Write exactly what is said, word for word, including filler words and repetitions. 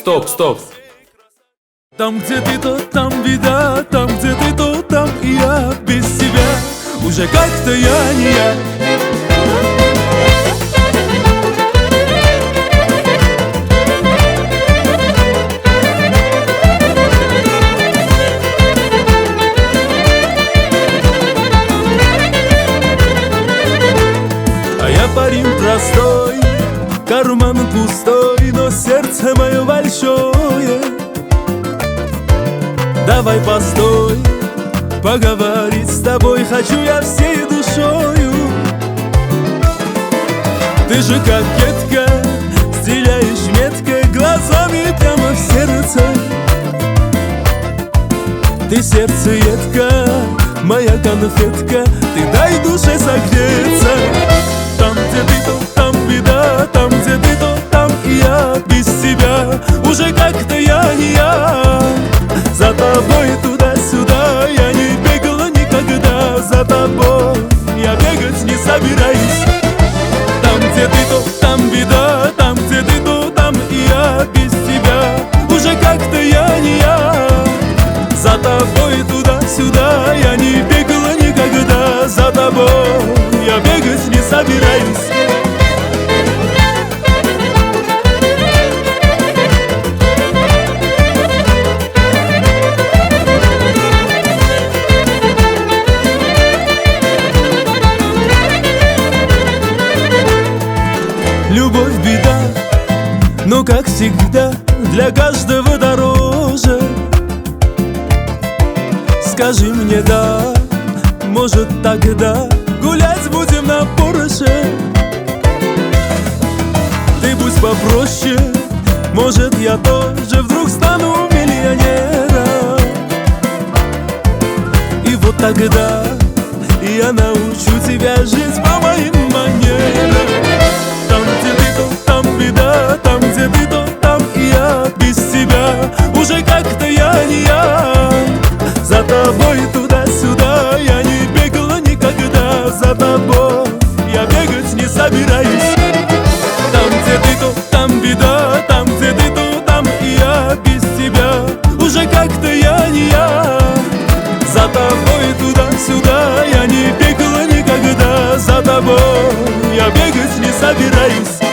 стоп, стоп. Там, где ты, то там беда, там, где ты, то там и я. Без тебя уже как-то я не я. А я парень простой, карман пустой, но сердце мое большое. Давай постой, поговорить с тобой хочу я всей душою. Ты же кокетка, стреляешь метко глазами прямо в сердце. Ты сердцеедка, моя конфетка, ты дай душе согреться. Там, где ты, то там беда, там, где ты, то там и я. Без тебя уже как-то я не я. За тобой туда-сюда я не бегала никогда. За тобой я бегать не собираюсь. Там, где ты, то там беда, там, где ты, то там и я. Без тебя уже как-то я не я. За тобой туда-сюда я не бегала никогда. За тобой я бегать не собираюсь. Любовь беда, но как всегда для каждого дороже. Скажи мне да, может тогда гулять будем на Порше. Ты будь попроще, может я тоже вдруг стану миллионером. И вот тогда я научу тебя жить по моим манерам. Там, где ты, то там беда, там, где ты, то там и я. Без тебя уже как-то я не я. За тобой туда-сюда я не бегала никогда. За тобой я бегать не собираюсь. Там, где ты, то там беда, там, где ты, то там и я. Без тебя уже как-то я не я. За тобой туда-сюда я не бегала никогда. За тобой я бегать не собираюсь.